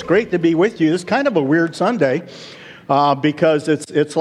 great to be with you. It's kind of a weird Sunday because it is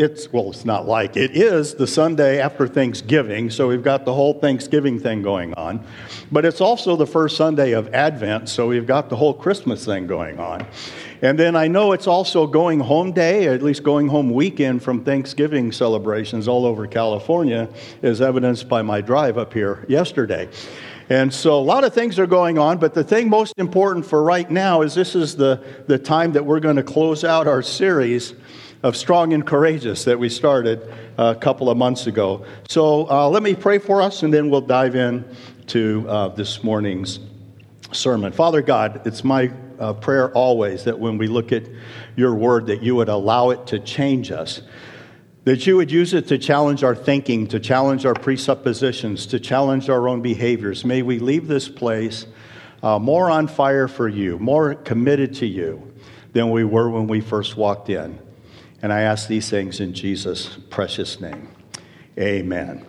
the Sunday after Thanksgiving, so we've got the whole Thanksgiving thing going on. But it's also the first Sunday of Advent, so we've got the whole Christmas thing going on. And then I know it's also going home day, or at least going home weekend from Thanksgiving celebrations all over California, as evidenced by my drive up here yesterday. And so a lot of things are going on, but the thing most important for right now is this is the time that we're going to close out our series of Strong and Courageous that we started a couple of months ago. So let me pray for us, and then we'll dive in to this morning's sermon. Father God, it's my prayer always that when we look at your word, that you would allow it to change us, that you would use it to challenge our thinking, to challenge our presuppositions, to challenge our own behaviors. May we leave this place more on fire for you, more committed to you than we were when we first walked in. And I ask these things in Jesus' precious name. Amen.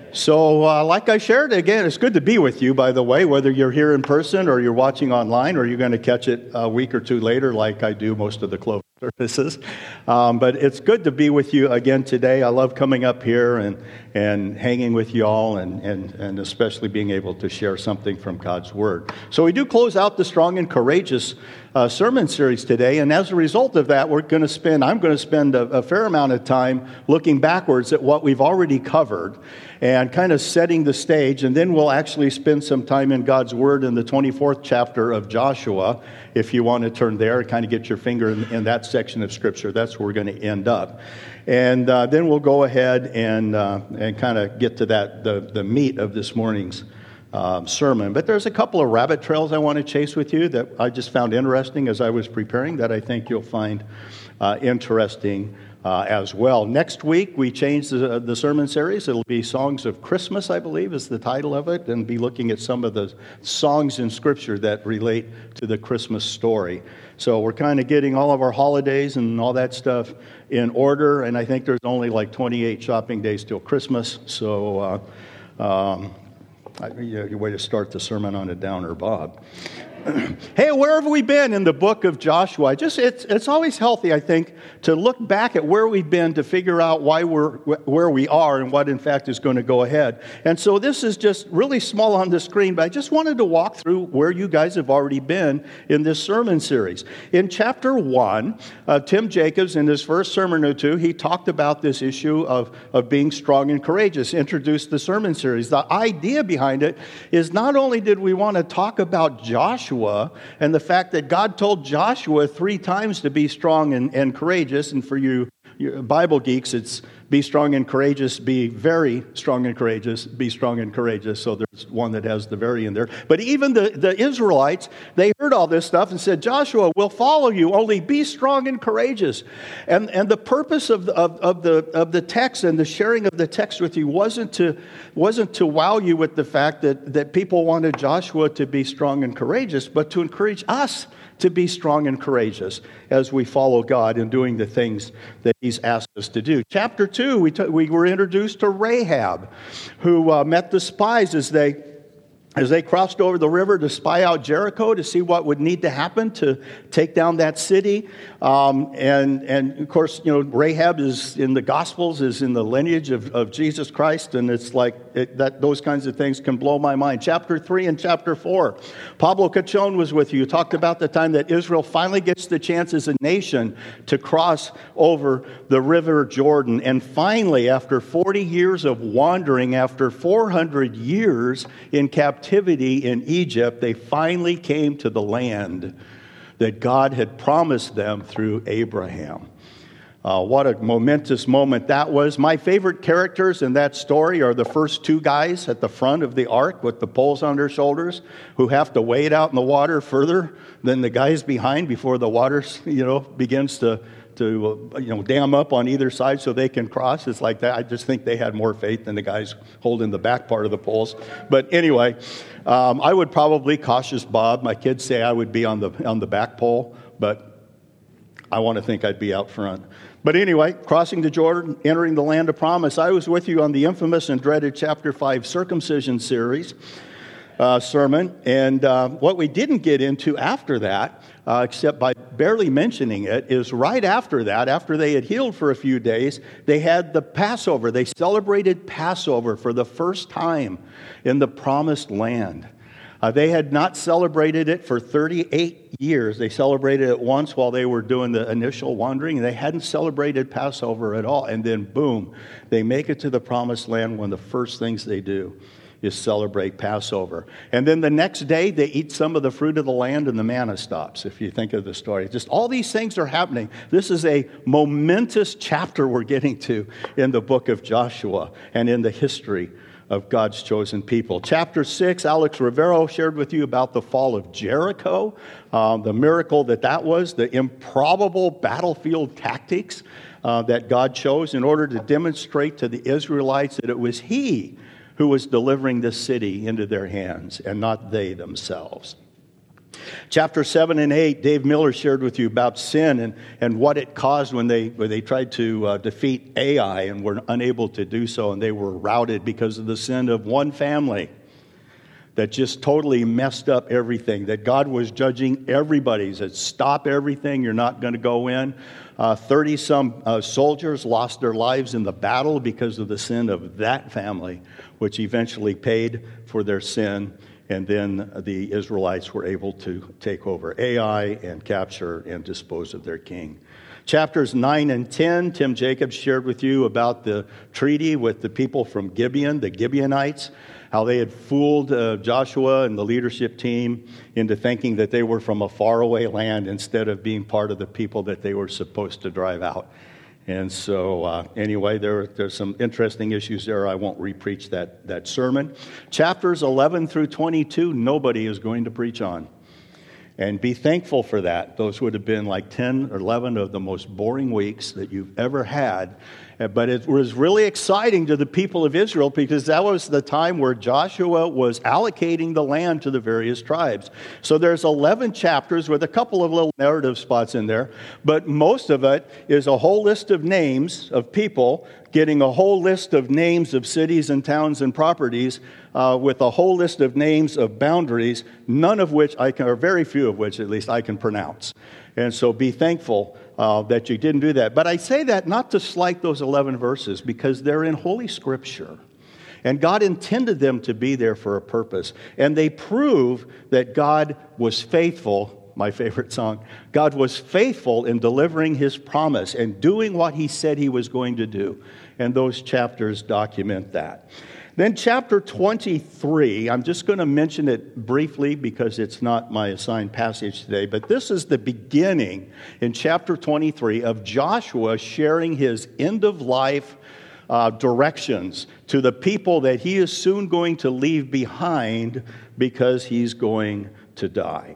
So like I shared, again, it's good to be with you, by the way, whether you're here in person or you're watching online or you're going to catch it a week or two later like I do most of the Clover services. But it's good to be with you again today. I love coming up here and hanging with you all and especially being able to share something from God's Word. So we do close out the Strong and Courageous sermon series today, and as a result of that, I'm going to spend a fair amount of time looking backwards at what we've already covered and kind of setting the stage, and then we'll actually spend some time in God's Word in the 24th chapter of Joshua. If you want to turn there, kind of get your finger in that section of Scripture, that's where we're going to end up. And then we'll go ahead and kind of get to the meat of this morning's sermon. But there's a couple of rabbit trails I want to chase with you that I just found interesting as I was preparing that I think you'll find interesting as well. Next week, we changed the sermon series. It'll be Songs of Christmas, I believe, is the title of it, and be looking at some of the songs in Scripture that relate to the Christmas story. So we're kind of getting all of our holidays and all that stuff in order, and I think there's only like 28 shopping days till Christmas. So your way to start the sermon on a downer, Bob. Hey, where have we been in the book of Joshua? It's always healthy, I think, to look back at where we've been to figure out why we're where we are and what, in fact, is going to go ahead. And so this is just really small on the screen, but I just wanted to walk through where you guys have already been in this sermon series. In chapter 1, Tim Jacobs, in his first sermon or two, he talked about this issue of being strong and courageous, introduced the sermon series. The idea behind it is not only did we want to talk about Joshua and the fact that God told Joshua 3 times to be strong and courageous, and for you Bible geeks, it's be strong and courageous, be very strong and courageous, be strong and courageous. So there's one that has the very in there. But even the Israelites, they heard all this stuff and said, Joshua, we'll follow you, only be strong and courageous. And the purpose of the text and the sharing of the text with you wasn't to wow you with the fact that people wanted Joshua to be strong and courageous, but to encourage us to be strong and courageous as we follow God in doing the things that He's asked us to do. Chapter 2, we were introduced to Rahab, who met the spies as they crossed over the river to spy out Jericho to see what would need to happen to take down that city. And of course, Rahab is in the Gospels, is in the lineage of Jesus Christ, and it's like those kinds of things can blow my mind. Chapter 3 and chapter 4, Pablo Cachon was with you. Talked about the time that Israel finally gets the chance as a nation to cross over the river Jordan. And finally, after 40 years of wandering, after 400 years in captivity in Egypt, they finally came to the land that God had promised them through Abraham. What a momentous moment that was. My favorite characters in that story are the first 2 guys at the front of the ark with the poles on their shoulders who have to wade out in the water further than the guys behind before the water, begins to dam up on either side so they can cross. It's like that. I just think they had more faith than the guys holding the back part of the poles. But anyway, I would probably, cautious Bob, my kids say I would be on the back pole, but I want to think I'd be out front. But anyway, crossing the Jordan, entering the land of promise. I was with you on the infamous and dreaded chapter 5 circumcision series. sermon. And what we didn't get into after that, except by barely mentioning it, is right after that, after they had healed for a few days, they had the Passover. They celebrated Passover for the first time in the Promised Land. They had not celebrated it for 38 years. They celebrated it once while they were doing the initial wandering, and they hadn't celebrated Passover at all. And then, boom, they make it to the Promised Land. One of the first things they do is celebrate Passover. And then the next day, they eat some of the fruit of the land, and the manna stops, if you think of the story. Just all these things are happening. This is a momentous chapter we're getting to in the book of Joshua and in the history of God's chosen people. Chapter 6, Alex Rivero shared with you about the fall of Jericho, the miracle that was, the improbable battlefield tactics that God chose in order to demonstrate to the Israelites that it was He who was delivering this city into their hands and not they themselves. Chapter 7 and 8, Dave Miller shared with you about sin and what it caused when they tried to defeat Ai and were unable to do so, and they were routed because of the sin of one family that just totally messed up everything, that God was judging everybody. He said, stop everything, you're not going to go in. 30-some soldiers lost their lives in the battle because of the sin of that family, which eventually paid for their sin. And then the Israelites were able to take over Ai and capture and dispose of their king. Chapters 9 and 10, Tim Jacobs shared with you about the treaty with the people from Gibeon, the Gibeonites, how they had fooled Joshua and the leadership team into thinking that they were from a faraway land instead of being part of the people that they were supposed to drive out. And so, anyway, there's some interesting issues there. I won't repreach that sermon. Chapters 11 through 22, nobody is going to preach on. And be thankful for that. Those would have been like 10 or 11 of the most boring weeks that you've ever had. But it was really exciting to the people of Israel because that was the time where Joshua was allocating the land to the various tribes. So there's 11 chapters with a couple of little narrative spots in there, but most of it is a whole list of names of people getting a whole list of names of cities and towns and properties with a whole list of names of boundaries, none of which or very few of which at least I can pronounce. And so be thankful that you didn't do that. But I say that not to slight those 11 verses because they're in Holy Scripture. And God intended them to be there for a purpose. And they prove that God was faithful, my favorite song, God was faithful in delivering His promise and doing what He said He was going to do. And those chapters document that. Then chapter 23, I'm just going to mention it briefly because it's not my assigned passage today, but this is the beginning in chapter 23 of Joshua sharing his end-of-life directions to the people that he is soon going to leave behind because he's going to die.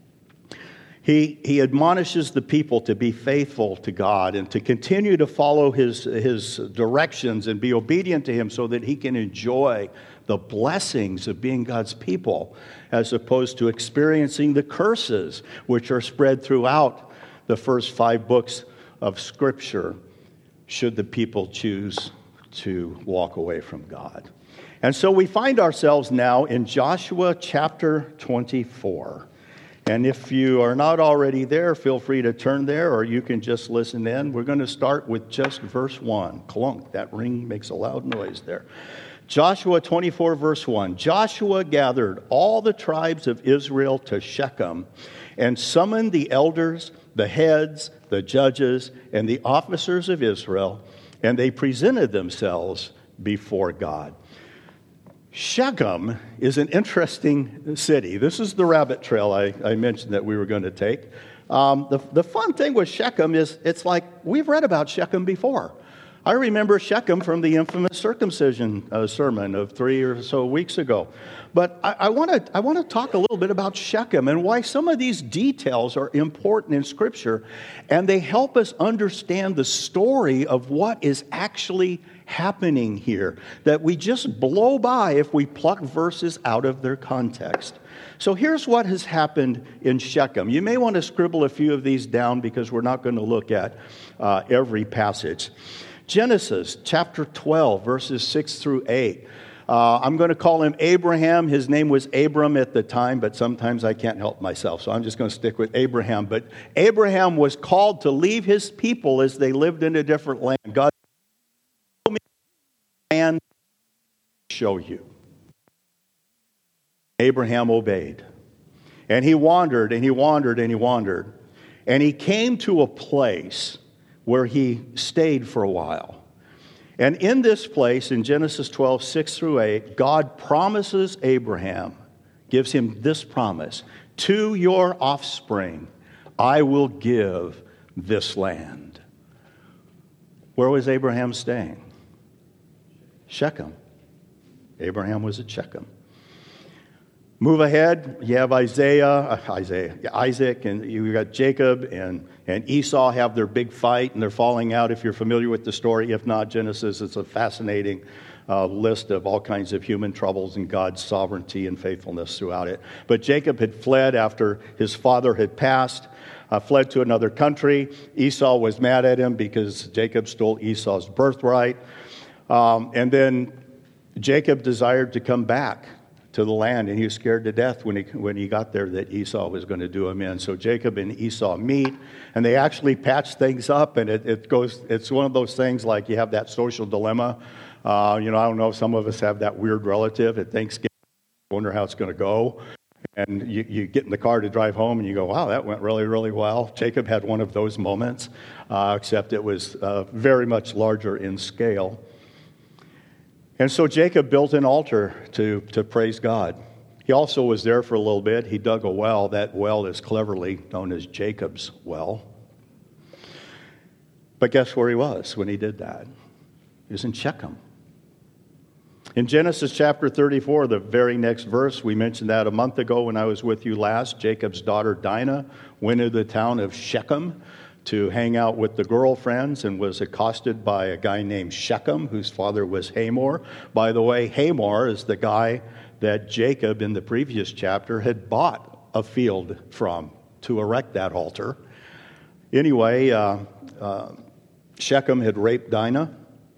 He admonishes the people to be faithful to God and to continue to follow his directions and be obedient to Him so that he can enjoy the blessings of being God's people as opposed to experiencing the curses which are spread throughout the first 5 books of Scripture should the people choose to walk away from God. And so we find ourselves now in Joshua chapter 24. And if you are not already there, feel free to turn there, or you can just listen in. We're going to start with just verse 1. Clunk, that ring makes a loud noise there. Joshua 24, verse 1. Joshua gathered all the tribes of Israel to Shechem and summoned the elders, the heads, the judges, and the officers of Israel, and they presented themselves before God. Shechem is an interesting city. This is the rabbit trail I mentioned that we were going to take. The fun thing with Shechem is it's like we've read about Shechem before. I remember Shechem from the infamous circumcision sermon of 3 or so weeks ago. But I want to talk a little bit about Shechem and why some of these details are important in Scripture, and they help us understand the story of what is actually happening here that we just blow by if we pluck verses out of their context. So here's what has happened in Shechem. You may want to scribble a few of these down because we're not going to look at every passage. Genesis chapter 12, verses 6 through 8. I'm going to call him Abraham. His name was Abram at the time, but sometimes I can't help myself, so I'm just going to stick with Abraham. But Abraham was called to leave his people as they lived in a different land. God told me and show you. Abraham obeyed. And he wandered, and he wandered, and he wandered. And he came to a place where he stayed for a while. And in this place, in Genesis 12, 6 through 8, God promises Abraham, gives him this promise, to your offspring, I will give this land. Where was Abraham staying? Shechem. Abraham was at Shechem. Move ahead, you have Isaac, and you got Jacob and Esau have their big fight, and they're falling out, if you're familiar with the story. If not, Genesis, it's a fascinating list of all kinds of human troubles and God's sovereignty and faithfulness throughout it. But Jacob had fled after his father had passed, fled to another country. Esau was mad at him because Jacob stole Esau's birthright. And then Jacob desired to come back to the land, and he was scared to death when he got there that Esau was going to do him in. So Jacob and Esau meet, and they actually patch things up, and it's one of those things like you have that social dilemma. I don't know, some of us have that weird relative at Thanksgiving, wonder how it's going to go. And you get in the car to drive home, and you go, wow, that went really, really well. Jacob had one of those moments, except it was very much larger in scale. And so Jacob built an altar to praise God. He also was there for a little bit. He dug a well. That well is cleverly known as Jacob's well. But guess where he was when he did that? He was in Shechem. In Genesis chapter 34, the very next verse, we mentioned that a month ago when I was with you last, Jacob's daughter Dinah went into the town of Shechem to hang out with the girlfriends and was accosted by a guy named Shechem, whose father was Hamor. By the way, Hamor is the guy that Jacob in the previous chapter had bought a field from to erect that altar. Anyway, Shechem had raped Dinah.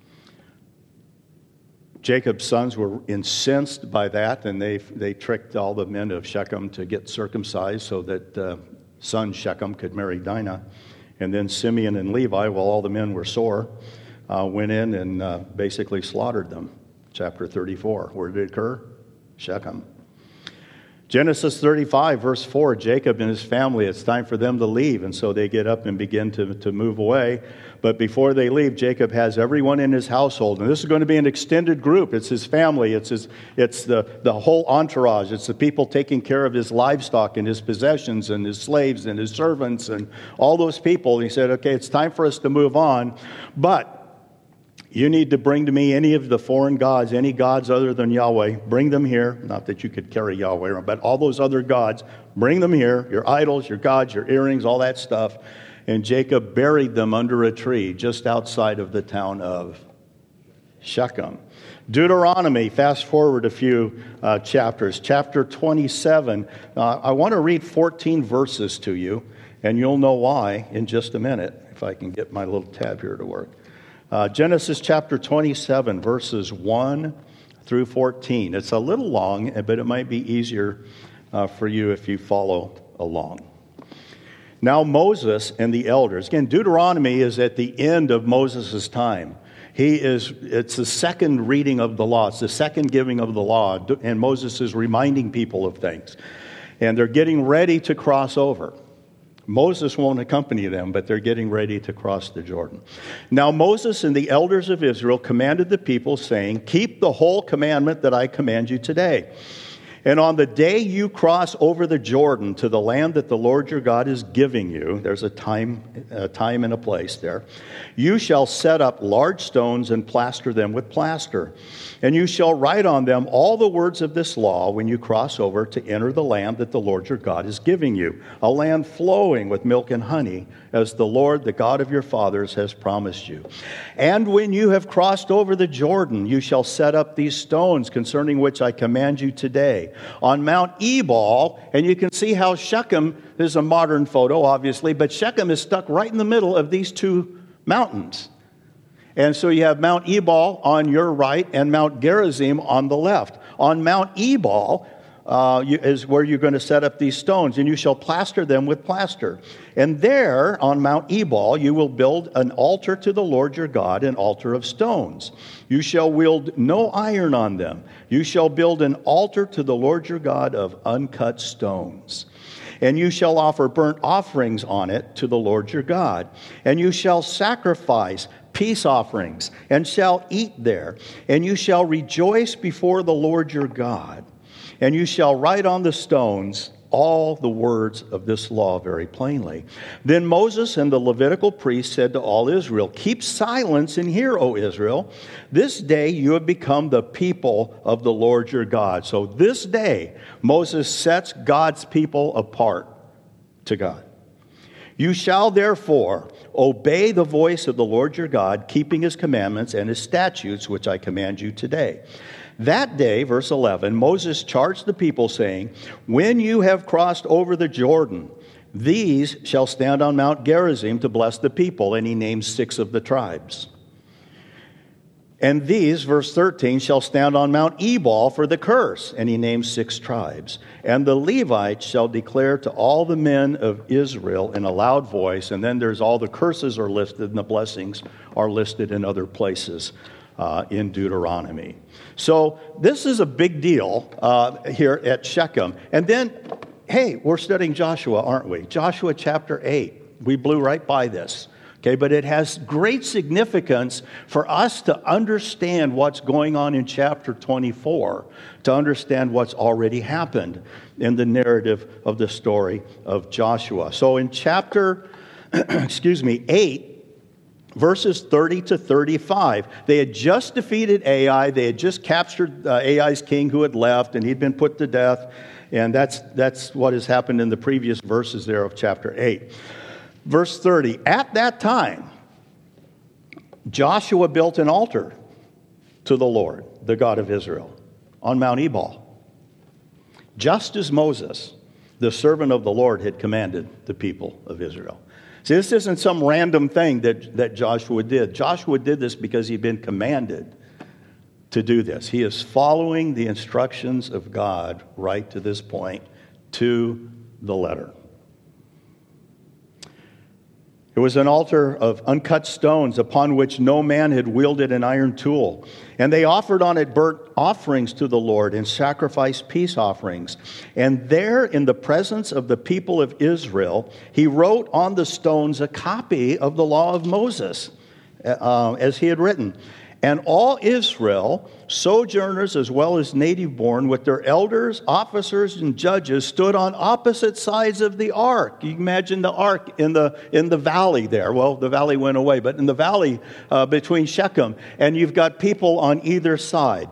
Jacob's sons were incensed by that, and they tricked all the men of Shechem to get circumcised so that son Shechem could marry Dinah. And then Simeon and Levi, while all the men were sore, went in and basically slaughtered them. Chapter 34. Where did it occur? Shechem. Genesis 35, verse 4, Jacob and his family, it's time for them to leave. And so they get up and begin to move away. But before they leave, Jacob has everyone in his household. And this is going to be an extended group. It's his family. It's the whole entourage. It's the people taking care of his livestock and his possessions and his slaves and his servants and all those people. And he said, okay, it's time for us to move on. But you need to bring to me any of the foreign gods, any gods other than Yahweh. Bring them here. Not that you could carry Yahweh around, but all those other gods, bring them here. Your idols, your gods, your earrings, all that stuff. And Jacob buried them under a tree just outside of the town of Shechem. Deuteronomy, fast forward a few chapters. Chapter 27. I want to read 14 verses to you, and you'll know why in just a minute, if I can get my little tab here to work. Genesis chapter 27, verses 1 through 14. It's a little long, but it might be easier for you if you follow along. Now Moses and the elders. Again, Deuteronomy is at the end of Moses' time. It's the second reading of the law. It's the second giving of the law. And Moses is reminding people of things. And they're getting ready to cross over. Moses won't accompany them, but they're getting ready to cross the Jordan. Now Moses and the elders of Israel commanded the people, saying, keep the whole commandment that I command you today. And on the day you cross over the Jordan to the land that the Lord your God is giving you, there's a time and a place there, you shall set up large stones and plaster them with plaster. And you shall write on them all the words of this law when you cross over to enter the land that the Lord your God is giving you, a land flowing with milk and honey, as the Lord, the God of your fathers, has promised you. And when you have crossed over the Jordan, you shall set up these stones concerning which I command you today on Mount Ebal. And you can see how Shechem, this is a modern photo, obviously, but Shechem is stuck right in the middle of these two mountains. And so you have Mount Ebal on your right and Mount Gerizim on the left. On Mount Ebal is where you're going to set up these stones, and you shall plaster them with plaster. And there, on Mount Ebal, you will build an altar to the Lord your God, an altar of stones. You shall wield no iron on them. You shall build an altar to the Lord your God of uncut stones. And you shall offer burnt offerings on it to the Lord your God. And you shall sacrifice peace offerings, and shall eat there. And you shall rejoice before the Lord your God. And you shall write on the stones all the words of this law very plainly. Then Moses and the Levitical priests said to all Israel, keep silence and hear, O Israel. This day you have become the people of the Lord your God. So this day Moses sets God's people apart to God. You shall therefore obey the voice of the Lord your God, keeping his commandments and his statutes, which I command you today. That day, verse 11, Moses charged the people, saying, when you have crossed over the Jordan, these shall stand on Mount Gerizim to bless the people. And he names 6 of the tribes. And these, verse 13, shall stand on Mount Ebal for the curse. And he names 6 tribes. And the Levites shall declare to all the men of Israel in a loud voice. And then there's all the curses are listed, and the blessings are listed in other places in Deuteronomy. So this is a big deal here at Shechem. And then, hey, we're studying Joshua, aren't we? Joshua chapter 8. We blew right by this. Okay, but it has great significance for us to understand what's going on in chapter 24, to understand what's already happened in the narrative of the story of Joshua. So in chapter 8, verses 30 to 35, they had just defeated Ai. They had just captured Ai's king who had left, and he'd been put to death. And that's what has happened in the previous verses there of chapter 8. Verse 30, at that time, Joshua built an altar to the Lord, the God of Israel, on Mount Ebal, just as Moses, the servant of the Lord, had commanded the people of Israel. See, this isn't some random thing that Joshua did. Joshua did this because he'd been commanded to do this. He is following the instructions of God right to this point, to the letter. It was an altar of uncut stones upon which no man had wielded an iron tool. And they offered on it burnt offerings to the Lord and sacrificed peace offerings. And there, in the presence of the people of Israel, he wrote on the stones a copy of the law of Moses, as he had written. And all Israel, sojourners as well as native born, with their elders, officers, and judges, stood on opposite sides of the ark. You can imagine the ark in the valley there. Well, the valley went away, but in the valley between Shechem. And you've got people on either side.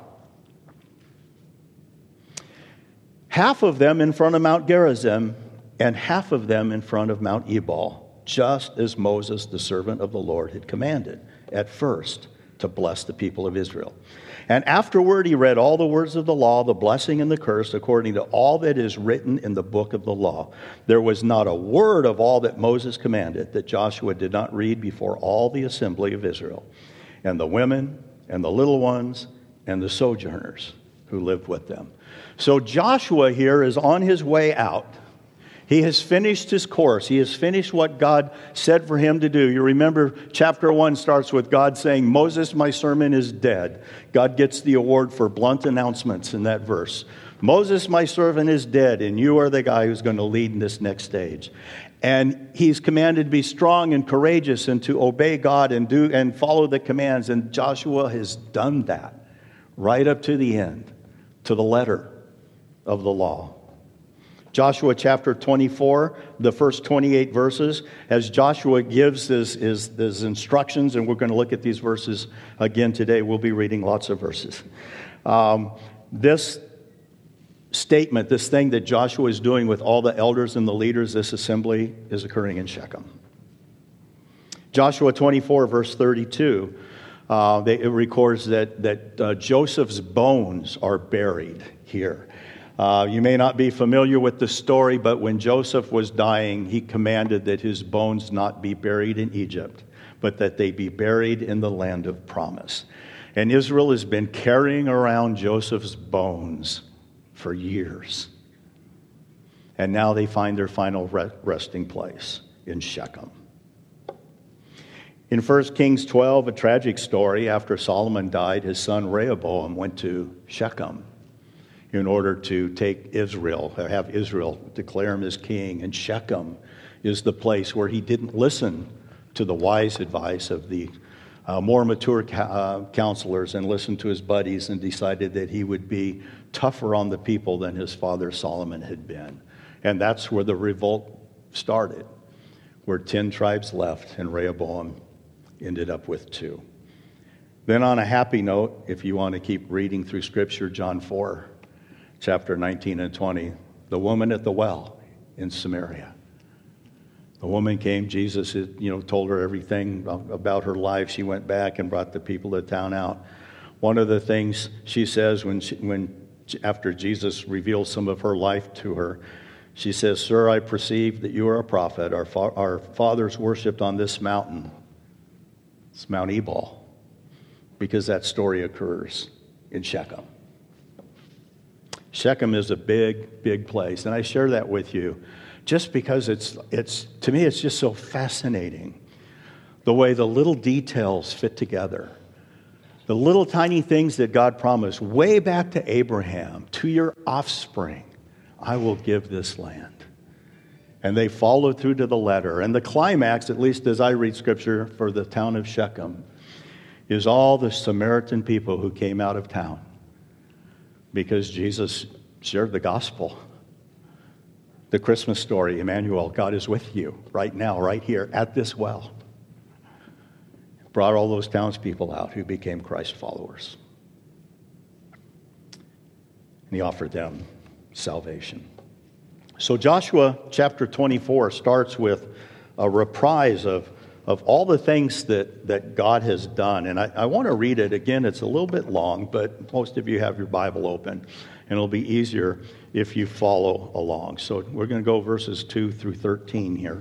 Half of them in front of Mount Gerizim, and half of them in front of Mount Ebal, just as Moses, the servant of the Lord, had commanded at first, to bless the people of Israel. And afterward he read all the words of the law, the blessing and the curse, according to all that is written in the book of the law. There was not a word of all that Moses commanded that Joshua did not read before all the assembly of Israel, and the women and the little ones and the sojourners who lived with them. So Joshua here is on his way out. He has finished his course. He has finished what God said for him to do. You remember chapter 1 starts with God saying, Moses, my servant, is dead. God gets the award for blunt announcements in that verse. Moses, my servant, is dead, and you are the guy who's going to lead in this next stage. And he's commanded to be strong and courageous and to obey God and follow the commands. And Joshua has done that right up to the end, to the letter of the law. Joshua chapter 24, the first 28 verses, as Joshua gives his instructions, and we're going to look at these verses again today. We'll be reading lots of verses. This statement, this thing that Joshua is doing with all the elders and the leaders, this assembly, is occurring in Shechem. Joshua 24, verse 32, it records that Joseph's bones are buried here. You may not be familiar with the story, but when Joseph was dying, he commanded that his bones not be buried in Egypt, but that they be buried in the land of promise. And Israel has been carrying around Joseph's bones for years. And now they find their final resting place in Shechem. In 1 Kings 12, a tragic story, after Solomon died, his son Rehoboam went to Shechem in order to take Israel, or have Israel declare him as king. And Shechem is the place where he didn't listen to the wise advice of the more mature counselors and listened to his buddies and decided that he would be tougher on the people than his father Solomon had been. And that's where the revolt started, where 10 tribes left and Rehoboam ended up with 2. Then on a happy note, if you want to keep reading through Scripture, John 4, chapter 19 and 20, the woman at the well in Samaria. The woman came, Jesus told her everything about her life. She went back and brought the people of the town out. One of the things she says after Jesus reveals some of her life to her, she says, "Sir, I perceive that you are a prophet. Our fathers worshipped on this mountain." It's Mount Ebal, because that story occurs in Shechem. Shechem is a big, big place, and I share that with you just because it's to me it's just so fascinating the way the little details fit together. The little tiny things that God promised way back to Abraham, to your offspring, I will give this land. And they followed through to the letter. And the climax, at least as I read Scripture for the town of Shechem, is all the Samaritan people who came out of town because Jesus shared the gospel. The Christmas story, Emmanuel, God is with you right now, right here at this well. Brought all those townspeople out who became Christ followers. And he offered them salvation. So Joshua chapter 24 starts with a reprise of all the things that God has done. And I want to read it again. It's a little bit long, but most of you have your Bible open. And it'll be easier if you follow along. So we're going to go verses 2 through 13 here.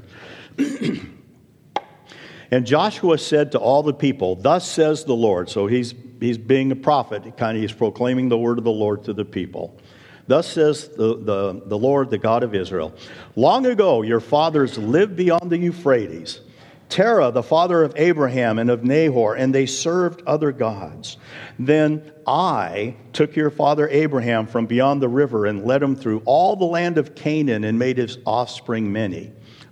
And Joshua said to all the people, "Thus says the Lord." So he's being a prophet. He's proclaiming the word of the Lord to the people. "Thus says the Lord, the God of Israel, long ago your fathers lived beyond the Euphrates, Terah, the father of Abraham and of Nahor, and they served other gods. Then I took your father Abraham from beyond the river and led him through all the land of Canaan and made his offspring many.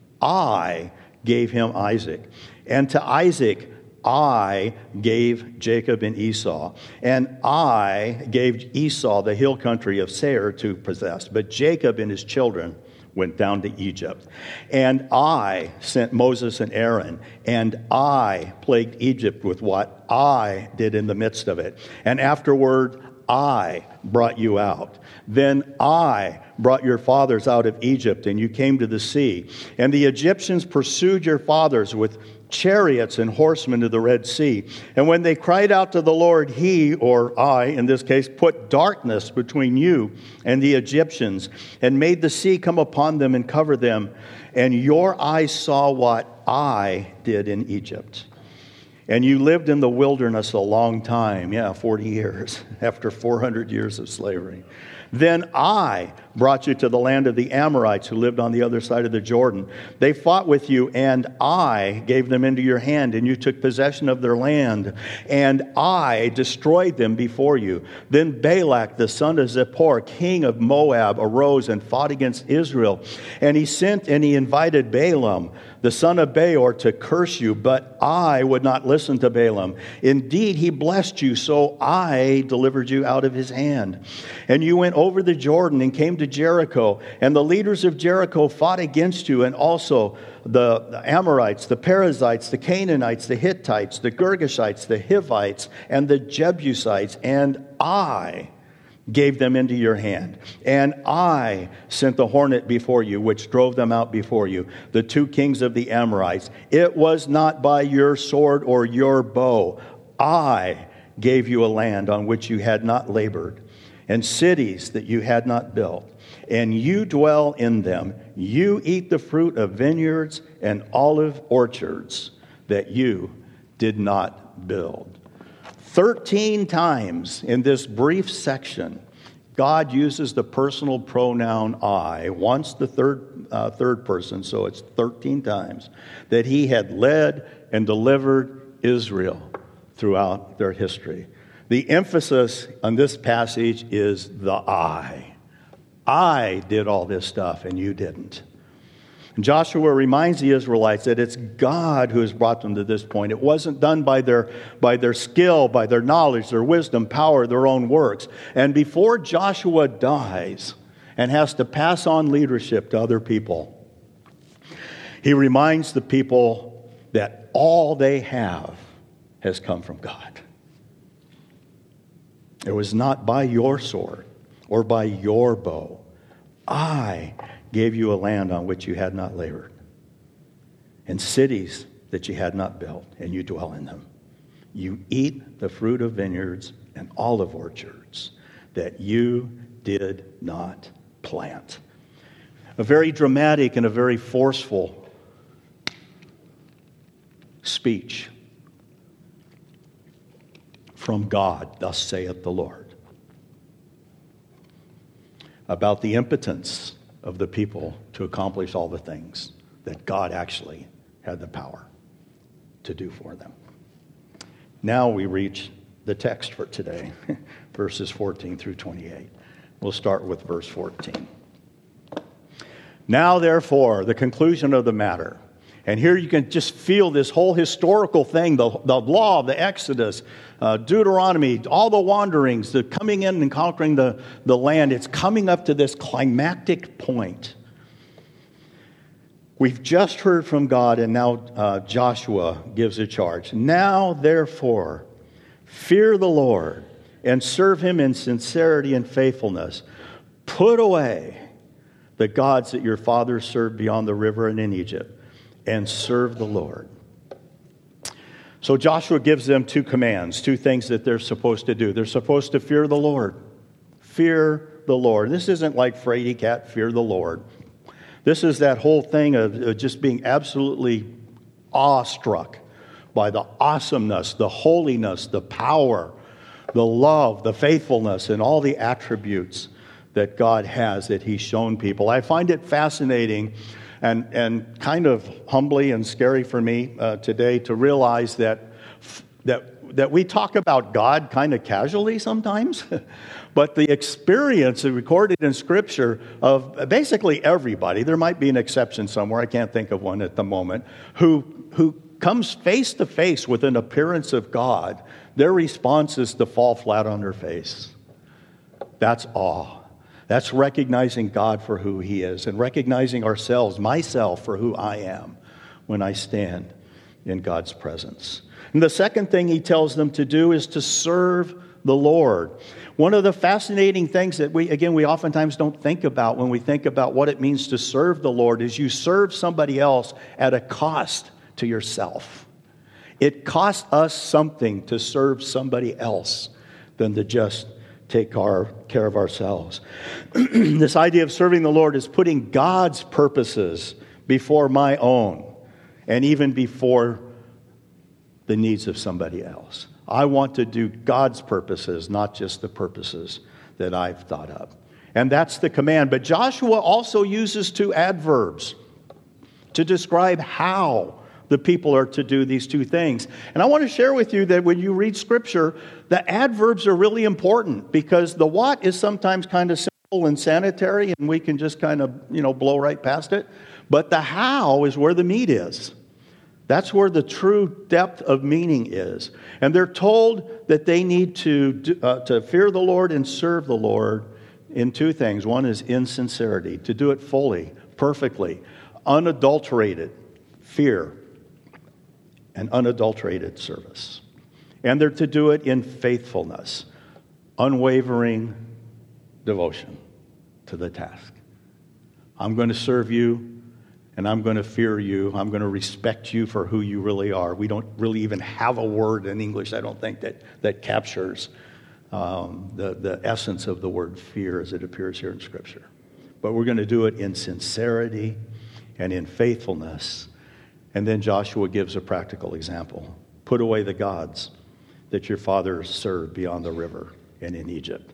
I gave him Isaac, and to Isaac I gave Jacob and Esau, and I gave Esau the hill country of Seir to possess. But Jacob and his children went down to Egypt. And I sent Moses and Aaron, and I plagued Egypt with what I did in the midst of it. And afterward I brought you out. Then I brought your fathers out of Egypt, and you came to the sea. And the Egyptians pursued your fathers with chariots and horsemen to the Red Sea. And when they cried out to the Lord, he, or I in this case, put darkness between you and the Egyptians and made the sea come upon them and cover them. And your eyes saw what I did in Egypt. And you lived in the wilderness a long time, 40 years, after 400 years of slavery. Then I brought you to the land of the Amorites who lived on the other side of the Jordan. They fought with you, and I gave them into your hand, and you took possession of their land, and I destroyed them before you. Then Balak, the son of Zippor, king of Moab, arose and fought against Israel. And he sent and he invited Balaam, the son of Beor, to curse you, but I would not listen to Balaam. Indeed, he blessed you, so I delivered you out of his hand. And you went over the Jordan and came to Jericho, and the leaders of Jericho fought against you, and also the Amorites, the Perizzites, the Canaanites, the Hittites, the Girgashites, the Hivites, and the Jebusites, and I gave them into your hand. And I sent the hornet before you, which drove them out before you, the two kings of the Amorites. It was not by your sword or your bow. I gave you a land on which you had not labored, and cities that you had not built, and you dwell in them. You eat the fruit of vineyards and olive orchards. that you did not build. 13 times in this brief section, God uses the personal pronoun I, once the third person, so it's 13 times, that he had led and delivered Israel throughout their history. The emphasis on this passage is the I. I did all this stuff and you didn't. And Joshua reminds the Israelites that it's God who has brought them to this point. It wasn't done by their skill, by their knowledge, their wisdom, power, their own works. And before Joshua dies and has to pass on leadership to other people, he reminds the people that all they have has come from God. It was not by your sword or by your bow. I gave you a land on which you had not labored, and cities that you had not built, and you dwell in them. You eat the fruit of vineyards and olive orchards that you did not plant. A very dramatic and a very forceful speech from God, thus saith the Lord, about the impotence of the people to accomplish all the things that God actually had the power to do for them. Now we reach the text for today, verses 14 through 28. We'll start with verse 14. Now, therefore, the conclusion of the matter. And here you can just feel this whole historical thing, the law of the Exodus, Deuteronomy, all the wanderings, the coming in and conquering the land. It's coming up to this climactic point. We've just heard from God, and now Joshua gives a charge. Now, therefore, fear the Lord and serve him in sincerity and faithfulness. Put away the gods that your fathers served beyond the river and in Egypt, and serve the Lord. So Joshua gives them two commands, two things that they're supposed to do. They're supposed to fear the Lord. Fear the Lord. This isn't like Frady Cat, fear the Lord. This is that whole thing of just being absolutely awestruck by the awesomeness, the holiness, the power, the love, the faithfulness, and all the attributes that God has that he's shown people. I find it fascinating and kind of humbly and scary for me today to realize that we talk about God kind of casually sometimes, but the experience recorded in Scripture of basically everybody, there might be an exception somewhere, I can't think of one at the moment, who comes face to face with an appearance of God, their response is to fall flat on their face. That's awe. That's recognizing God for who he is and recognizing ourselves, myself, for who I am when I stand in God's presence. And the second thing he tells them to do is to serve the Lord. One of the fascinating things that we oftentimes don't think about when we think about what it means to serve the Lord is you serve somebody else at a cost to yourself. It costs us something to serve somebody else than to just take care of ourselves. This idea of serving the Lord is putting God's purposes before my own and even before the needs of somebody else. I want to do God's purposes, not just the purposes that I've thought up. And that's the command. But Joshua also uses two adverbs to describe how the people are to do these two things. And I want to share with you that when you read Scripture, the adverbs are really important because the what is sometimes kind of simple and sanitary and we can just kind of, blow right past it. But the how is where the meat is. That's where the true depth of meaning is. And they're told that they need to fear the Lord and serve the Lord in two things. One is in sincerity, to do it fully, perfectly, unadulterated fear and unadulterated service. And they're to do it in faithfulness, unwavering devotion to the task. I'm going to serve you, and I'm going to fear you. I'm going to respect you for who you really are. We don't really even have a word in English, I don't think, that captures the essence of the word fear as it appears here in Scripture. But we're going to do it in sincerity and in faithfulness And then Joshua gives a practical example. Put away the gods that your fathers served beyond the river and in Egypt.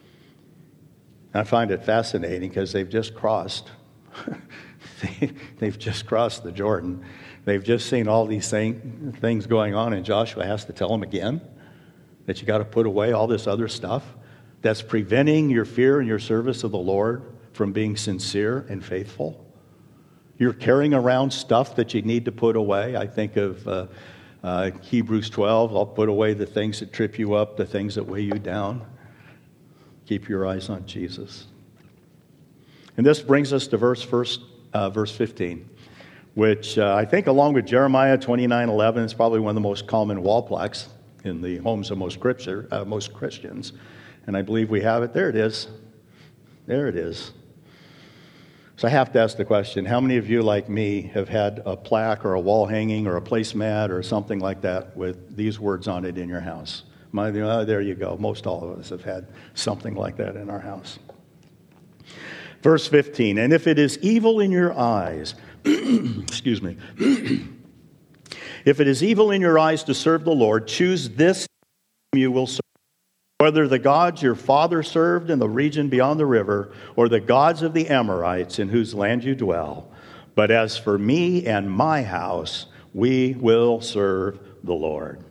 I find it fascinating because they've just crossed. They've just crossed the Jordan. They've just seen all these things going on, and Joshua has to tell them again that you got to put away all this other stuff that's preventing your fear and your service of the Lord from being sincere and faithful. You're carrying around stuff that you need to put away. I think of Hebrews 12. I'll put away the things that trip you up, the things that weigh you down. Keep your eyes on Jesus. And this brings us to verse 15, which I think along with Jeremiah 29:11 is probably one of the most common wall plaques in the homes of most Christians. And I believe we have it. There it is. There it is. So I have to ask the question, how many of you, like me, have had a plaque or a wall hanging or a placemat or something like that with these words on it in your house? There you go. Most all of us have had something like that in our house. Verse 15, and if it is evil in your eyes, excuse me, if it is evil in your eyes to serve the Lord, choose this whom you will serve. Whether the gods your father served in the region beyond the river, or the gods of the Amorites in whose land you dwell. But as for me and my house, we will serve the Lord.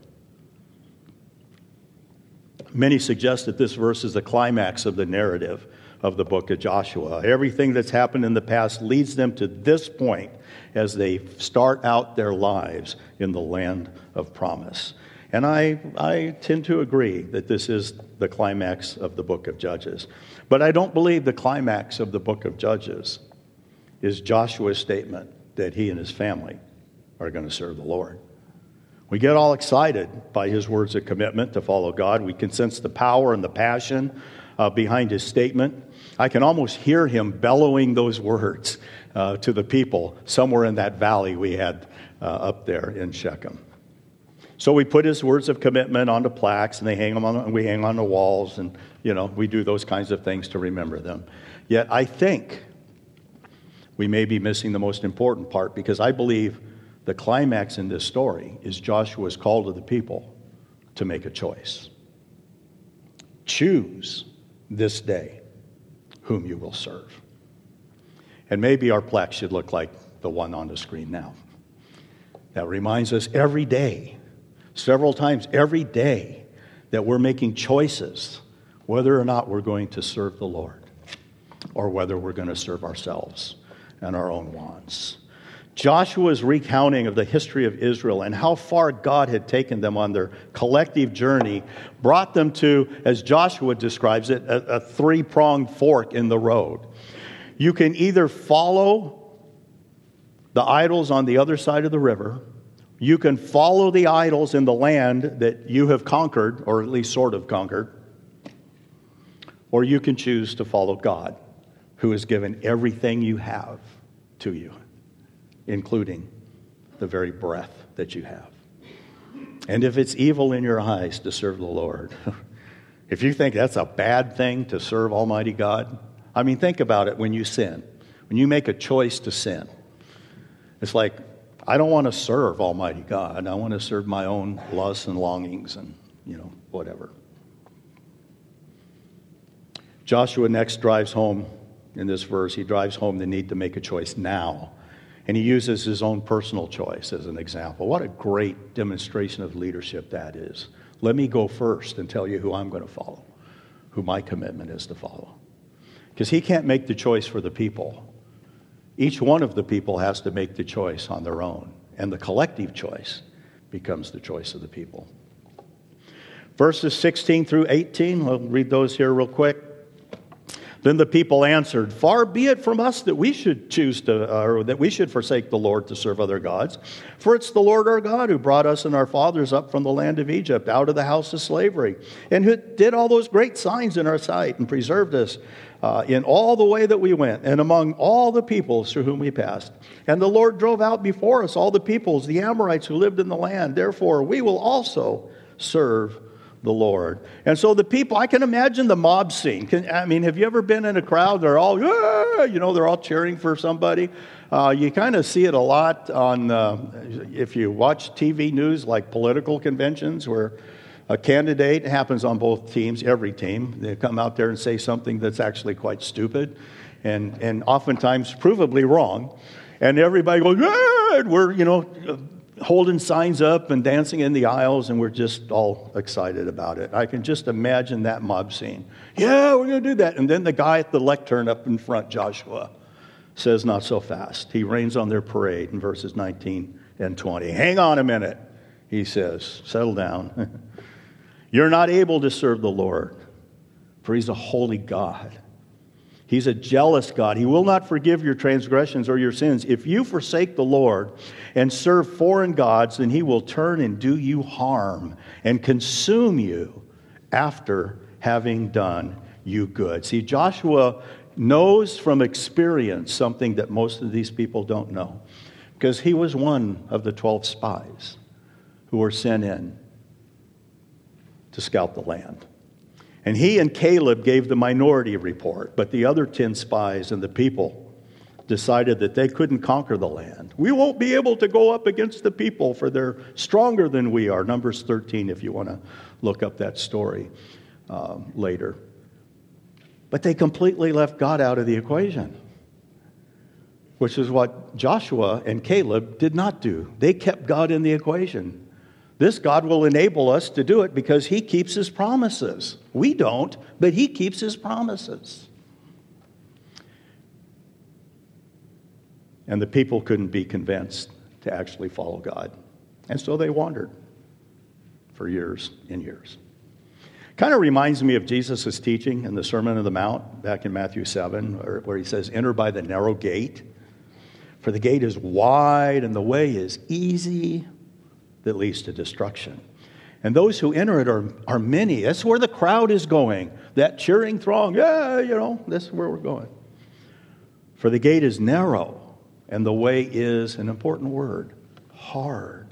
Many suggest that this verse is the climax of the narrative of the book of Joshua. Everything that's happened in the past leads them to this point as they start out their lives in the land of promise. And I tend to agree that this is the climax of the book of Judges. But I don't believe the climax of the book of Judges is Joshua's statement that he and his family are going to serve the Lord. We get all excited by his words of commitment to follow God. We can sense the power and the passion behind his statement. I can almost hear him bellowing those words to the people somewhere in that valley we had up there in Shechem. So we put his words of commitment onto plaques, and we hang on the walls, and we do those kinds of things to remember them. Yet I think we may be missing the most important part, because I believe the climax in this story is Joshua's call to the people to make a choice. Choose this day whom you will serve. And maybe our plaque should look like the one on the screen now. That reminds us every day, several times every day, that we're making choices whether or not we're going to serve the Lord or whether we're going to serve ourselves and our own wants. Joshua's recounting of the history of Israel and how far God had taken them on their collective journey brought them to, as Joshua describes it, a three-pronged fork in the road. You can either follow the idols on the other side of the river. You can follow the idols in the land that you have conquered, or at least sort of conquered. Or you can choose to follow God, who has given everything you have to you, including the very breath that you have. And if it's evil in your eyes to serve the Lord, if you think that's a bad thing to serve Almighty God, I mean, think about it when you sin. When you make a choice to sin, it's like, I don't want to serve Almighty God. I want to serve my own lusts and longings and, whatever. Joshua next drives home in this verse. He drives home the need to make a choice now. And he uses his own personal choice as an example. What a great demonstration of leadership that is. Let me go first and tell you who I'm going to follow, who my commitment is to follow. Because he can't make the choice for the people. Each one of the people has to make the choice on their own. And the collective choice becomes the choice of the people. Verses 16 through 18, we'll read those here real quick. Then the people answered, "Far be it from us that we should forsake the Lord to serve other gods. For it's the Lord our God who brought us and our fathers up from the land of Egypt, out of the house of slavery, and who did all those great signs in our sight and preserved us in all the way that we went, and among all the peoples through whom we passed. And the Lord drove out before us all the peoples, the Amorites who lived in the land. Therefore we will also serve the Lord. And so the people, I can imagine the mob scene. Have you ever been in a crowd? They're all, they're all cheering for somebody. You kind of see it a lot if you watch TV news, like political conventions, where a candidate happens on both teams, every team. They come out there and say something that's actually quite stupid and oftentimes provably wrong. And everybody goes, and we're, holding signs up and dancing in the aisles, and we're just all excited about it. I can just imagine that mob scene. Yeah, we're going to do that. And then the guy at the lectern up in front, Joshua, says, not so fast. He rains on their parade in verses 19 and 20. Hang on a minute, he says. Settle down. You're not able to serve the Lord, for he's a holy God. He's a jealous God. He will not forgive your transgressions or your sins. If you forsake the Lord and serve foreign gods, then he will turn and do you harm and consume you after having done you good. See, Joshua knows from experience something that most of these people don't know, because he was one of the 12 spies who were sent in to scout the land. And he and Caleb gave the minority report, but the other 10 spies and the people decided that they couldn't conquer the land. We won't be able to go up against the people, for they're stronger than we are. Numbers 13, if you want to look up that story later. But they completely left God out of the equation, which is what Joshua and Caleb did not do. They kept God in the equation. This God will enable us to do it because he keeps his promises. We don't, but he keeps his promises. And the people couldn't be convinced to actually follow God. And so they wandered for years and years. Kind of reminds me of Jesus' teaching in the Sermon on the Mount back in Matthew 7, where he says, enter by the narrow gate, for the gate is wide and the way is easy that leads to destruction. And those who enter it are many. That's where the crowd is going. That cheering throng, this is where we're going. For the gate is narrow, and the way is, an important word, hard,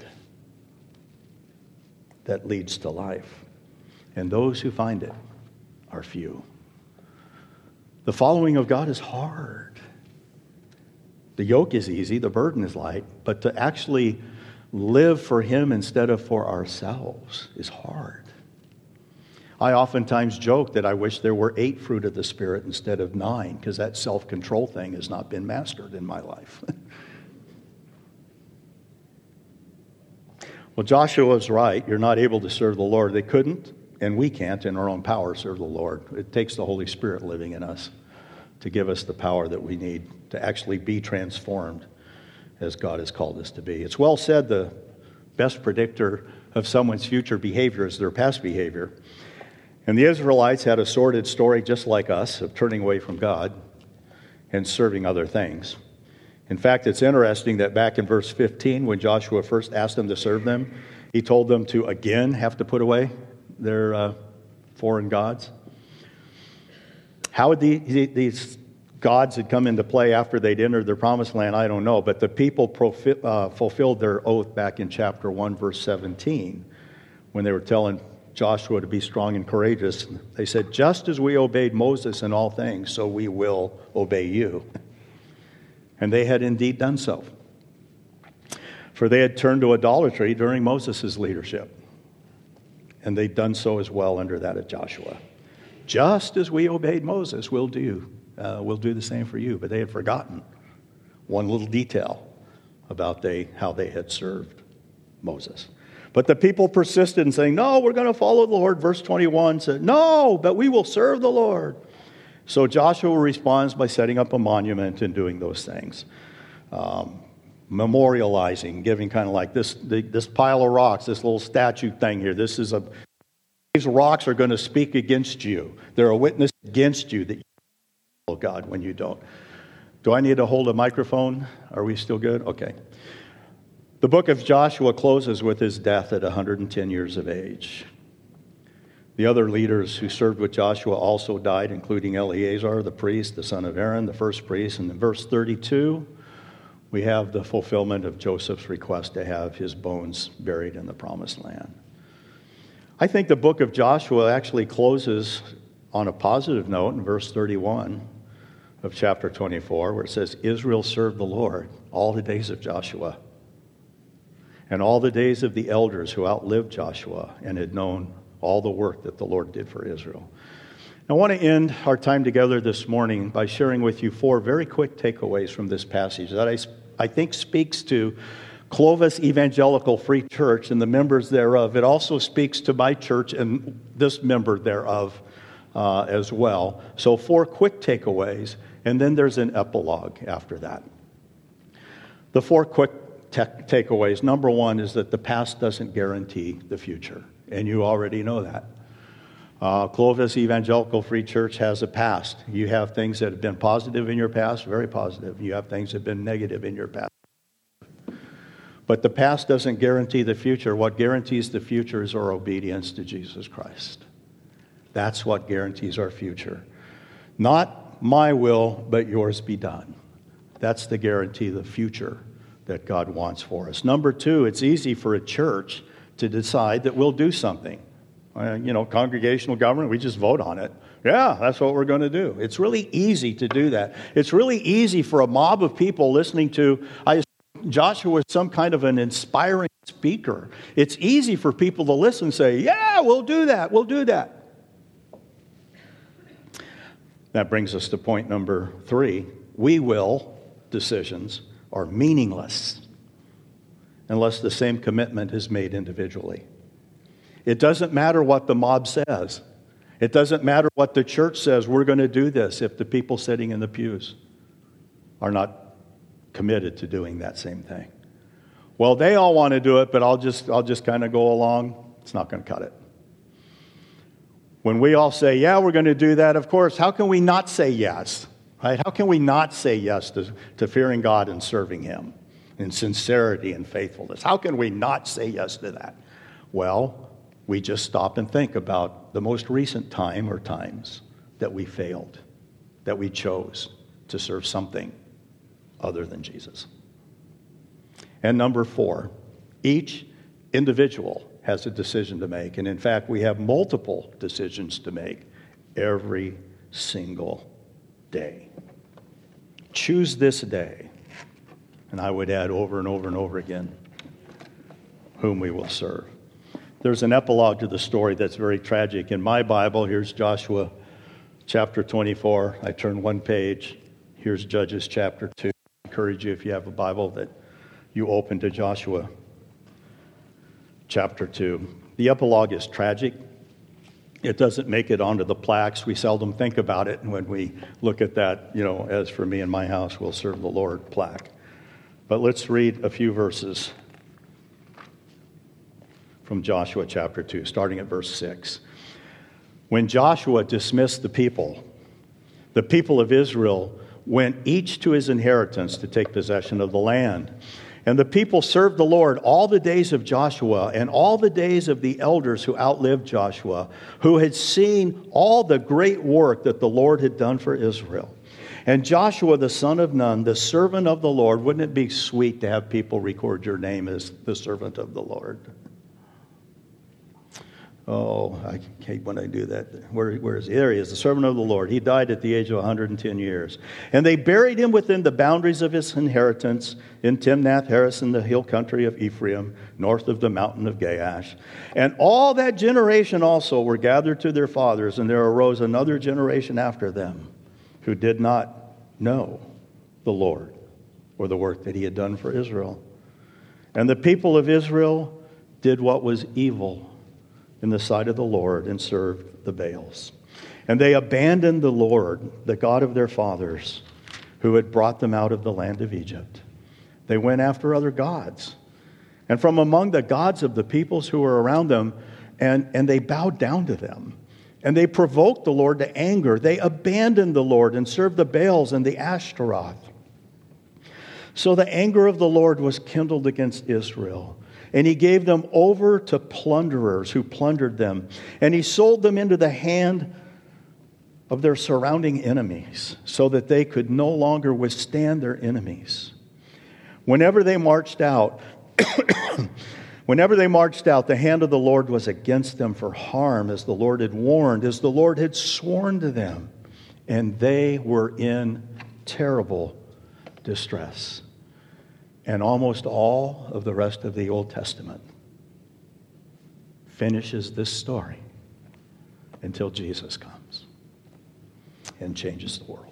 that leads to life. And those who find it are few. The following of God is hard. The yoke is easy, the burden is light, but to actually live for him instead of for ourselves is hard. I oftentimes joke that I wish there were 8 fruit of the Spirit instead of 9, because that self-control thing has not been mastered in my life. Well, Joshua was right. You're not able to serve the Lord. They couldn't, and we can't in our own power serve the Lord. It takes the Holy Spirit living in us to give us the power that we need to actually be transformed as God has called us to be. It's well said the best predictor of someone's future behavior is their past behavior. And the Israelites had a sordid story just like us of turning away from God and serving other things. In fact, it's interesting that back in verse 15, when Joshua first asked them to serve them, he told them to again have to put away their foreign gods. How would these gods had come into play after they'd entered their promised land, I don't know. But the people fulfilled their oath back in chapter 1, verse 17, when they were telling Joshua to be strong and courageous. They said, just as we obeyed Moses in all things, so we will obey you. And they had indeed done so. For they had turned to idolatry during Moses' leadership. And they'd done so as well under that of Joshua. Just as we obeyed Moses, we'll do the same for you. But they had forgotten one little detail about how they had served Moses. But the people persisted in saying, no, we're going to follow the Lord. Verse 21 said, no, but we will serve the Lord. So Joshua responds by setting up a monument and doing those things. Memorializing, giving kind of like this pile of rocks, this little statue thing here. These rocks are going to speak against you. They're a witness against you that you follow God when you don't. Do I need to hold a microphone? Are we still good? Okay. The book of Joshua closes with his death at 110 years of age. The other leaders who served with Joshua also died, including Eleazar, the priest, the son of Aaron, the first priest. And in verse 32, we have the fulfillment of Joseph's request to have his bones buried in the promised land. I think the book of Joshua actually closes on a positive note in verse 31 of chapter 24, where it says, Israel served the Lord all the days of Joshua and all the days of the elders who outlived Joshua and had known all the work that the Lord did for Israel. I want to end our time together this morning by sharing with you 4 very quick takeaways from this passage that I think speaks to Clovis Evangelical Free Church and the members thereof. It also speaks to my church and this member thereof as well. So 4 quick takeaways, and then there's an epilogue after that. The 4 quick takeaways. Number 1 is that the past doesn't guarantee the future, and you already know that. Clovis Evangelical Free Church has a past. You have things that have been positive in your past, very positive. You have things that have been negative in your past. But the past doesn't guarantee the future. What guarantees the future is our obedience to Jesus Christ. That's what guarantees our future. Not my will, but yours be done. That's the guarantee of the future that God wants for us. Number 2, it's easy for a church to decide that we'll do something. Congregational government, we just vote on it. Yeah, that's what we're going to do. It's really easy to do that. It's really easy for a mob of people listening to, Joshua was some kind of an inspiring speaker. It's easy for people to listen and say, yeah, we'll do that. That brings us to point number 3. We will decisions are meaningless unless the same commitment is made individually. It doesn't matter what the mob says. It doesn't matter what the church says, we're going to do this, if the people sitting in the pews are not committed to doing that same thing. Well, they all want to do it, but I'll just kind of go along. It's not going to cut it. When we all say, yeah, we're going to do that, of course, how can we not say yes? Right? How can we not say yes to fearing God and serving Him in sincerity and faithfulness? How can we not say yes to that? Well, we just stop and think about the most recent time or times that we failed, that we chose to serve something other than Jesus. And number 4, each individual has a decision to make. And in fact, we have multiple decisions to make every single day. Choose this day, and I would add over and over and over again, whom we will serve. There's an epilogue to the story that's very tragic. In my Bible, here's Joshua chapter 24. I turn one page. Here's Judges chapter 2. I encourage you, if you have a Bible, that you open to Joshua chapter 2. The epilogue is tragic. It doesn't make it onto the plaques. We seldom think about it when we look at that, as for me and my house, we'll serve the Lord plaque. But let's read a few verses from Joshua chapter 2, starting at verse 6. When Joshua dismissed the people of Israel went each to his inheritance to take possession of the land. And the people served the Lord all the days of Joshua and all the days of the elders who outlived Joshua, who had seen all the great work that the Lord had done for Israel. And Joshua, the son of Nun, the servant of the Lord, wouldn't it be sweet to have people record your name as the servant of the Lord? Oh, I hate when I do that. Where is he? There he is, the servant of the Lord. He died at the age of 110 years. And they buried him within the boundaries of his inheritance in Timnath-Heres in the hill country of Ephraim, north of the mountain of Gaash. And all that generation also were gathered to their fathers, and there arose another generation after them who did not know the Lord or the work that he had done for Israel. And the people of Israel did what was evil in the sight of the Lord and served the Baals. And they abandoned the Lord, the God of their fathers, who had brought them out of the land of Egypt. They went after other gods, and from among the gods of the peoples who were around them, and they bowed down to them. And they provoked the Lord to anger. They abandoned the Lord and served the Baals and the Ashtaroth. So the anger of the Lord was kindled against Israel, and he gave them over to plunderers who plundered them. And he sold them into the hand of their surrounding enemies so that they could no longer withstand their enemies. Whenever they marched out, Whenever they marched out, the hand of the Lord was against them for harm, as the Lord had warned, as the Lord had sworn to them. And they were in terrible distress. And almost all of the rest of the Old Testament finishes this story until Jesus comes and changes the world.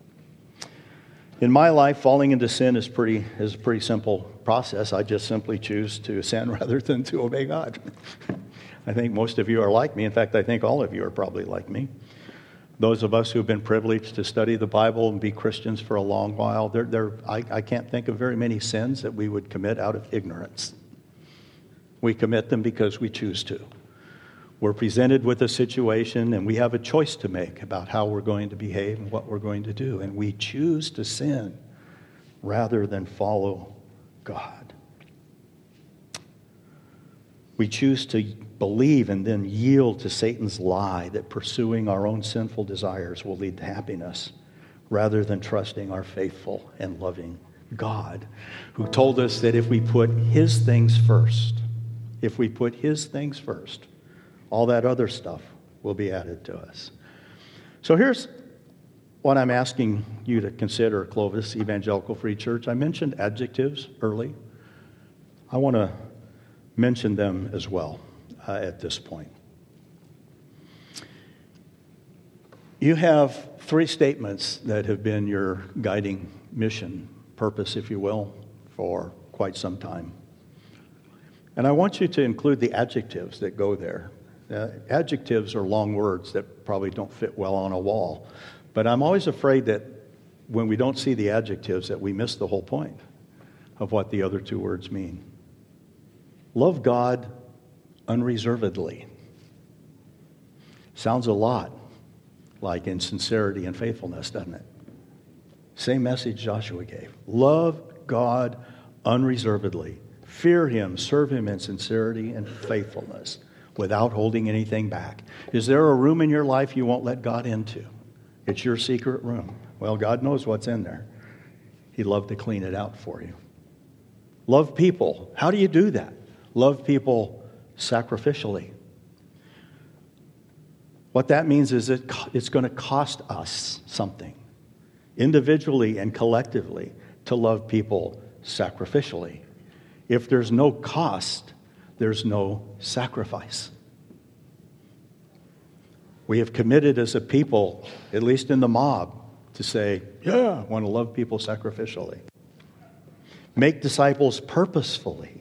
In my life, falling into sin is a pretty simple process. I just simply choose to sin rather than to obey God. I think most of you are like me. In fact, I think all of you are probably like me. Those of us who have been privileged to study the Bible and be Christians for a long while, I can't think of very many sins that we would commit out of ignorance. We commit them because we choose to. We're presented with a situation and we have a choice to make about how we're going to behave and what we're going to do. And we choose to sin rather than follow God. We choose to believe and then yield to Satan's lie that pursuing our own sinful desires will lead to happiness, rather than trusting our faithful and loving God, who told us that if we put His things first, all that other stuff will be added to us. So here's what I'm asking you to consider, Clovis Evangelical Free Church. I mentioned adjectives early. I want to mention them as well at this point. You have three statements that have been your guiding mission, purpose, if you will, for quite some time. And I want you to include the adjectives that go there. Adjectives are long words that probably don't fit well on a wall. But I'm always afraid that when we don't see the adjectives that we miss the whole point of what the other two words mean. Love God unreservedly. Sounds a lot like in sincerity and faithfulness, doesn't it? Same message Joshua gave. Love God unreservedly. Fear Him, serve Him in sincerity and faithfulness without holding anything back. Is there a room in your life you won't let God into? It's your secret room. Well, God knows what's in there. He'd love to clean it out for you. Love people. How do you do that? Love people sacrificially. What that means is it's going to cost us something, individually and collectively, to love people sacrificially. If there's no cost, there's no sacrifice. We have committed as a people, at least in the mob, to say, yeah, I want to love people sacrificially. Make disciples purposefully.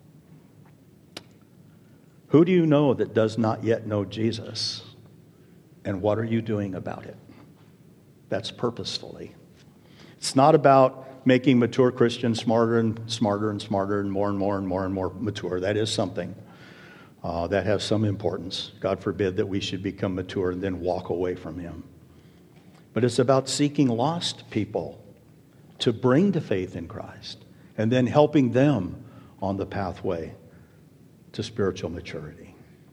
Who do you know that does not yet know Jesus? And what are you doing about it? That's purposefully. It's not about making mature Christians smarter and smarter and smarter and more and more and more and more mature. That is something that has some importance. God forbid that we should become mature and then walk away from Him. But it's about seeking lost people to bring to faith in Christ and then helping them on the pathway to spiritual maturity.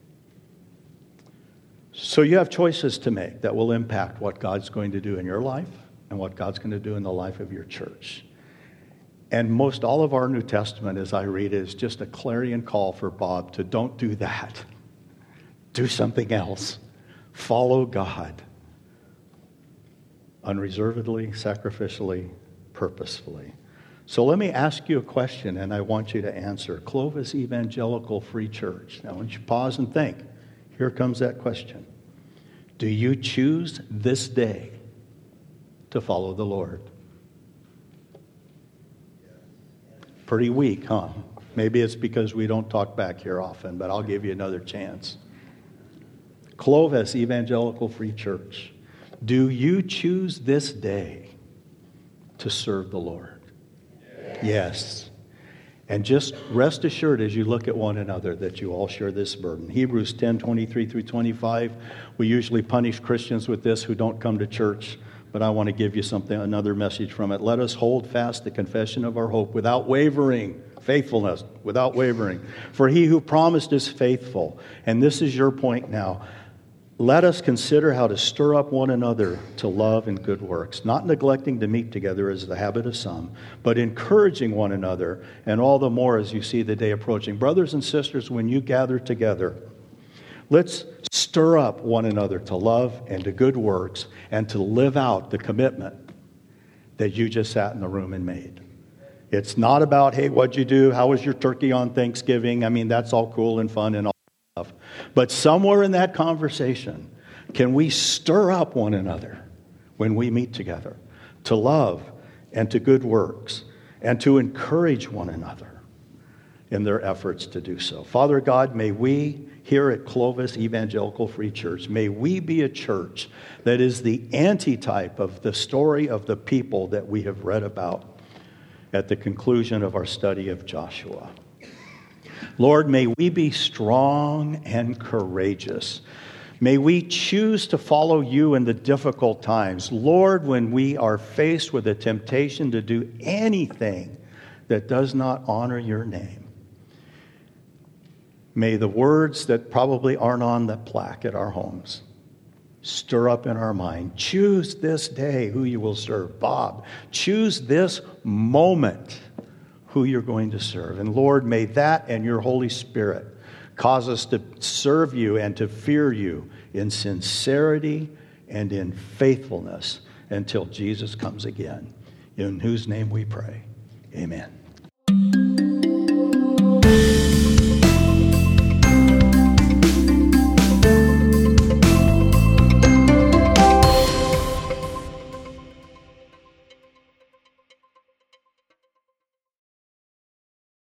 So you have choices to make that will impact what God's going to do in your life and what God's going to do in the life of your church. And most all of our New Testament, as I read, is just a clarion call for Bob to don't do that. Do something else. Follow God. Unreservedly, sacrificially, purposefully. So let me ask you a question, and I want you to answer. Clovis Evangelical Free Church. Now, I want you to pause and think. Here comes that question. Do you choose this day to follow the Lord? Pretty weak, huh? Maybe it's because we don't talk back here often, but I'll give you another chance. Clovis Evangelical Free Church. Do you choose this day to serve the Lord? Yes. And just rest assured as you look at one another that you all share this burden. Hebrews 10:23 through 25. We usually punish Christians with this who don't come to church, but I want to give you another message from it. Let us hold fast the confession of our hope without wavering. Faithfulness, without wavering. For He who promised is faithful. And this is your point now. Let us consider how to stir up one another to love and good works, not neglecting to meet together as the habit of some, but encouraging one another, and all the more as you see the day approaching. Brothers and sisters, when you gather together, let's stir up one another to love and to good works and to live out the commitment that you just sat in the room and made. It's not about, hey, what'd you do? How was your turkey on Thanksgiving? I mean, that's all cool and fun and all that stuff. But somewhere in that conversation, can we stir up one another when we meet together to love and to good works and to encourage one another in their efforts to do so? Father God, may we here at Clovis Evangelical Free Church, may we be a church that is the antitype of the story of the people that we have read about at the conclusion of our study of Joshua. Lord, may we be strong and courageous. May we choose to follow you in the difficult times. Lord, when we are faced with a temptation to do anything that does not honor your name, may the words that probably aren't on the plaque at our homes stir up in our mind. Choose this day who you will serve. Bob, choose this moment who you're going to serve. And Lord, may that and your Holy Spirit cause us to serve you and to fear you in sincerity and in faithfulness until Jesus comes again, in whose name we pray. Amen.